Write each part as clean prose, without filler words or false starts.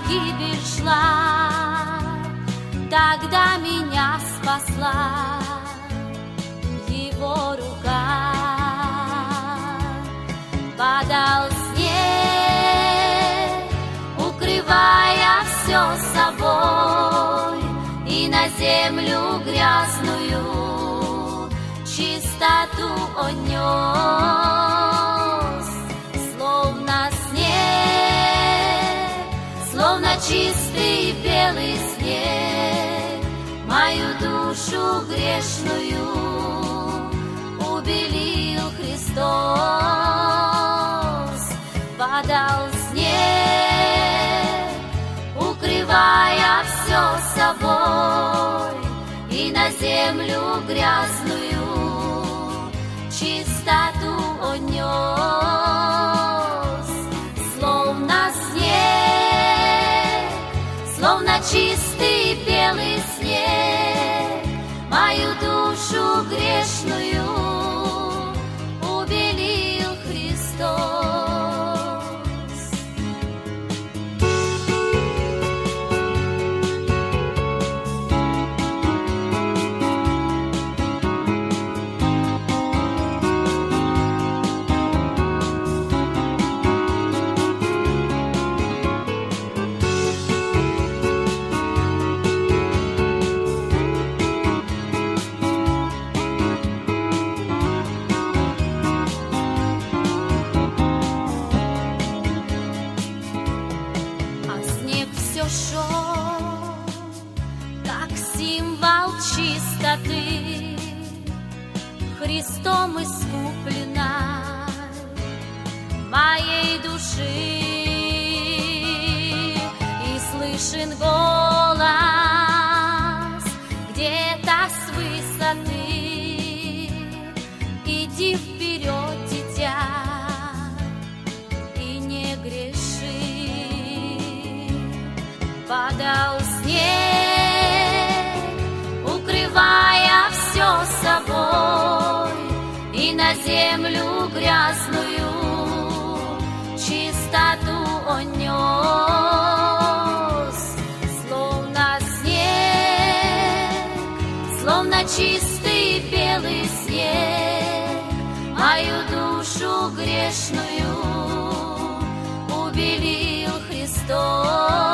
гибель шла, тогда меня спасла Его рука. Падал снег, укрывая все собой, и на землю грязную чистоту он нес, словно снег, словно чистый белый снег, мою душу грешную убелил Христос. Падал снег, укрывая все собой, и на землю грязную чистоту он нес, словно снег, словно чистый белый снег, мою душу грешную убелил Христос. Шел, как символ чистоты, Христом искуплена моей души, и слышен голос где-то с высоты: иди вперед, дитя, и не греши. Падал снег, укрывая все собой, и на землю грязную чистоту он нес, словно снег, словно чистый белый снег, мою душу грешную убелил Христос.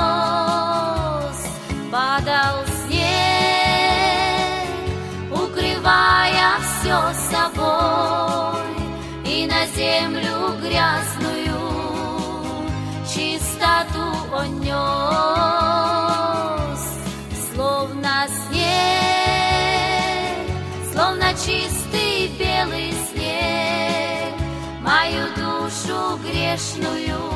Падал снег, укрывая все собой, и на землю грязную чистоту он нес, словно снег, словно чистый белый снег, мою душу грешную